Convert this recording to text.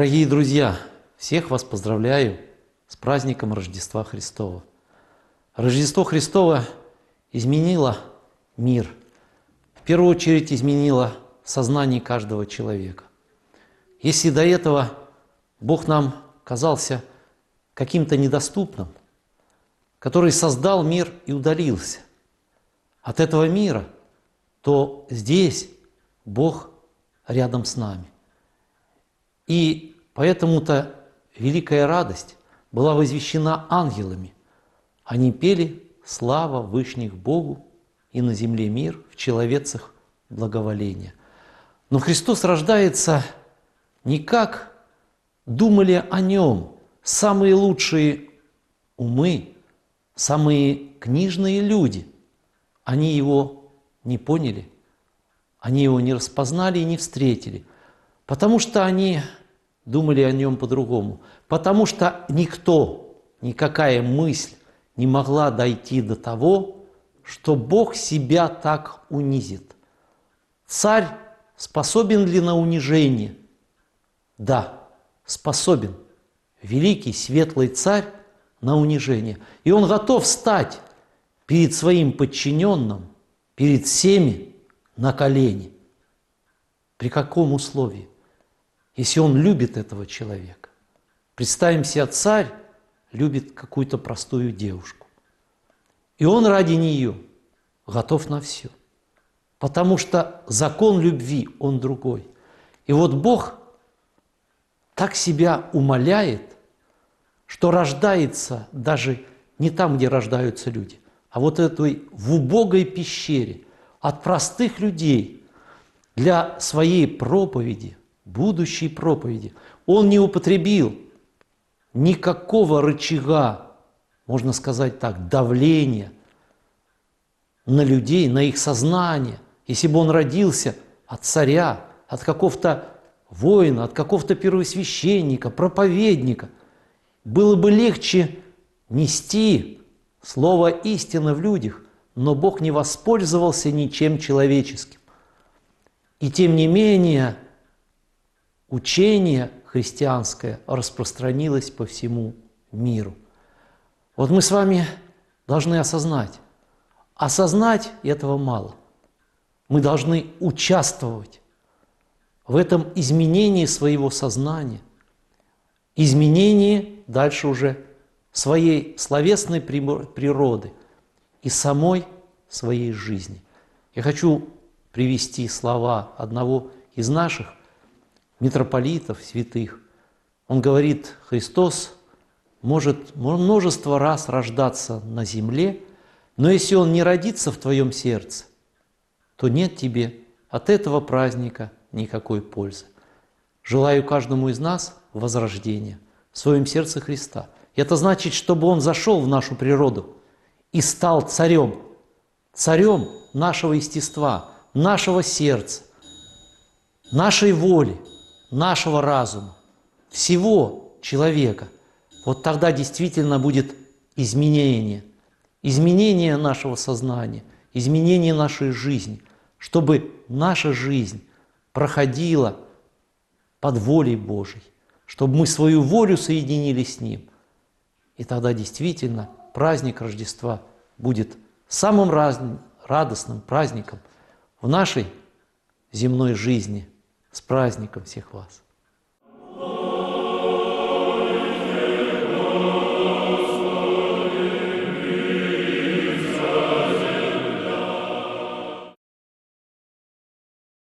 Дорогие друзья, всех вас поздравляю с праздником Рождества Христова. Рождество Христово изменило мир. В первую очередь изменило сознание каждого человека. Если до этого Бог нам казался каким-то недоступным, который создал мир и удалился от этого мира, то здесь Бог рядом с нами. И поэтому-то великая радость была возвещена ангелами. Они пели «Слава Вышних Богу, и на земле мир, в человецах благоволение». Но Христос рождается не как думали о Нем самые лучшие умы, самые книжные люди. Они Его не поняли, они Его не распознали и не встретили, потому что они думали о Нем по-другому, потому что никто, никакая мысль не могла дойти до того, что Бог себя так унизит. Царь способен ли на унижение? Да, способен. Великий, светлый царь на унижение. И он готов стать перед своим подчиненным, перед всеми на колени. При каком условии? Если он любит этого человека. Представим себе, царь любит какую-то простую девушку. И он ради нее готов на все. Потому что закон любви, он другой. И вот Бог так себя умаляет, что рождается даже не там, где рождаются люди, а вот этой в убогой пещере от простых людей для своей проповеди, будущей проповеди. Он не употребил никакого рычага, можно сказать так, давления на людей, на их сознание. Если бы он родился от царя, от какого-то воина, от какого-то первосвященника, проповедника, было бы легче нести слово истины в людях, но Бог не воспользовался ничем человеческим. И тем не менее, учение христианское распространилось по всему миру. Вот мы с вами должны осознать. Осознать этого мало. Мы должны участвовать в этом изменении своего сознания, изменении дальше уже своей словесной природы и самой своей жизни. Я хочу привести слова одного из наших митрополитов, святых. Он говорит, Христос может множество раз рождаться на земле, но если Он не родится в твоем сердце, то нет тебе от этого праздника никакой пользы. Желаю каждому из нас возрождения в своем сердце Христа. Это значит, чтобы Он зашел в нашу природу и стал царем, царем нашего естества, нашего сердца, нашей воли, нашего разума, всего человека. Вот тогда действительно будет изменение нашего сознания, изменение нашей жизни, чтобы наша жизнь проходила под волей Божией, чтобы мы свою волю соединили с Ним. И тогда действительно праздник Рождества будет самым радостным праздником в нашей земной жизни. С праздником всех вас!